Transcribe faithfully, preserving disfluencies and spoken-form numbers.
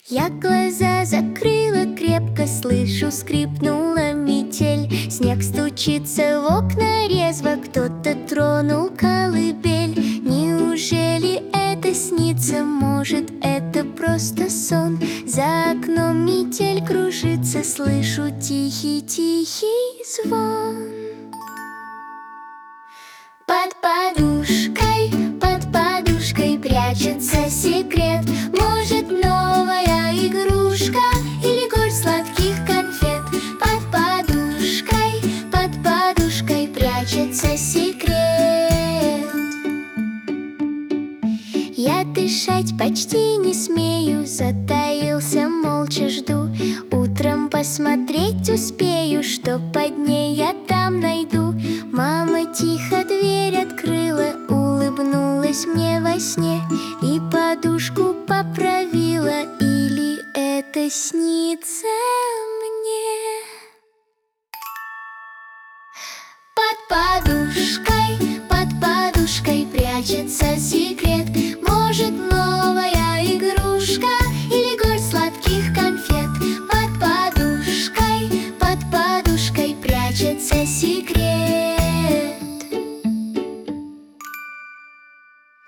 Я глаза закрыла крепко, слышу, скрипнула метель. Снег стучится в окна резво, кто-то тронул колыбель. Неужели это снится? Может, это просто сон? За окном метель кружится, слышу тихий-тихий звон. Под подушкой, под подушкой прячется секрет. Может, новая игрушка или горсть сладких конфет. Под подушкой, под подушкой прячется секрет. Я дышать почти не смею, затаился, молча жду. Утром посмотреть успею, что под ней я там найду. Мама тихо дверь открыла, улыбнулась мне во сне и подушку поправила. Или это снится